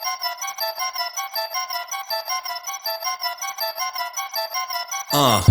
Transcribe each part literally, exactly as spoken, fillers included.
Uh.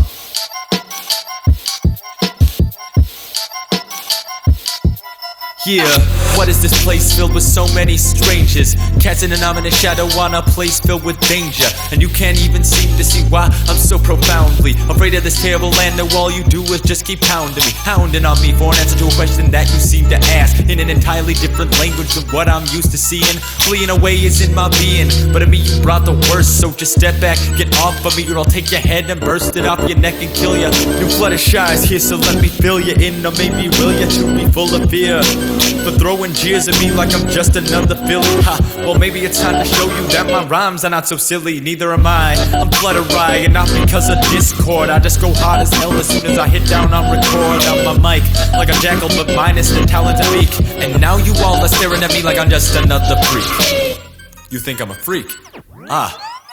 Yeah, what is this place filled with so many strangers? Cats in an ominous shadow on a place filled with danger. And you can't even seem to see why I'm so profoundly afraid of this terrible land, that all you do is just keep pounding me, hounding on me for an answer to a question that you seem to ask in an entirely different language than what I'm used to seeing. Fleeing away is in my being, but in me you brought the worst. So just step back, get off of me, or I'll take your head and burst it off your neck and kill ya. New flood of shy is here, so let me fill you in, or maybe will ya to be full of fear for throwing jeers at me like I'm just another Billy. Ha, well maybe it's time to show you that my rhymes are not so silly. Neither am I, I'm Fluttery, and not because of Discord. I just go hard as hell as soon as I hit down on record on my mic, like a jackal but minus the talent to speak. And now you all are staring at me like I'm just another freak. You think I'm a freak? Ah,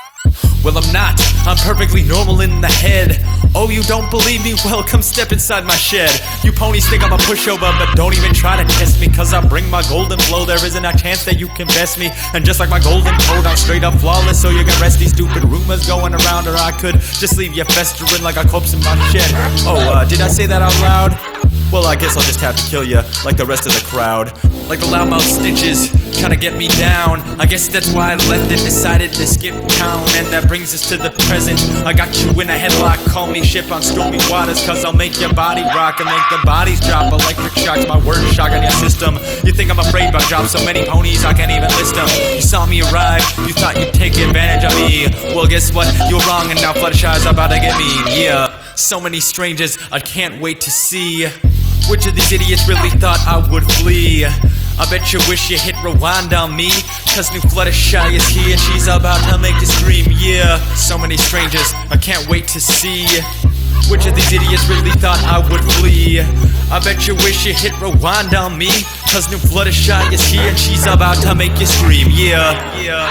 well I'm not, I'm perfectly normal in the head. Oh, you don't believe me? Well, come step inside my shed. You ponies think I'm a pushover, but don't even try to test me, cause I bring my golden flow, there isn't a chance that you can best me. And just like my golden code, I'm straight up flawless, so you can rest these stupid rumors going around, or I could just leave you festering like a corpse in my shed. Oh, uh, did I say that out loud? Well, I guess I'll just have to kill ya, like the rest of the crowd. Like the loudmouth stitches, trying to get me down. I guess that's why I left and decided to skip town. And that brings us to the present. I got you in a headlock, call me ship on stormy waters, cause I'll make your body rock and make the bodies drop. Electric shocks, my word shock on your system. You think I'm afraid, but I dropped so many ponies I can't even list them. You saw me arrive, you thought you'd take advantage of me. Well, guess what? You're wrong, and now Fluttershy's about to get mean. Yeah, so many strangers, I can't wait to see which of these idiots really thought I would flee. I bet you wish you hit rewind on me, cause new Fluttershy is here and she's about to make you scream. Yeah, so many strangers, I can't wait to see which of these idiots really thought I would flee. I bet you wish you hit rewind on me, cause new Fluttershy is here and she's about to make you scream. Yeah, yeah,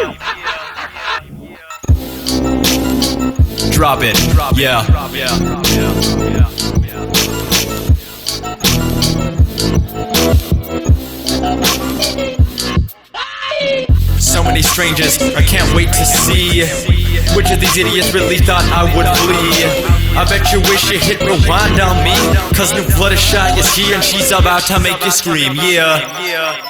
yeah. Drop it, yeah, yeah, yeah, yeah. So many strangers, I can't wait to see which of these idiots really thought I would flee. I bet you wish you hit rewind on me, cause new Fluttershy is here and she's about to make you scream. Yeah.